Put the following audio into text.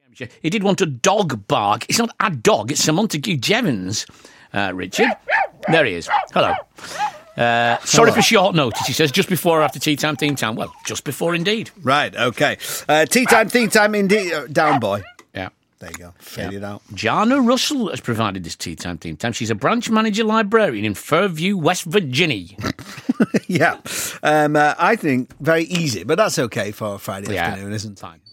He did want a dog bark. It's not a dog, it's Sir Montague Jevons, Richard. There he is. Hello. Sorry for short notice, he says, just before or after tea time, theme time. Well, just before indeed. Right, OK. Tea time, theme time, indeed. Down, boy. Yeah. There you go. Fade it out. Jana Russell has provided this tea time, theme time. She's a branch manager librarian in Fairview, West Virginia. Yeah. I think very easy, but that's OK for a Friday afternoon, isn't it? Fine.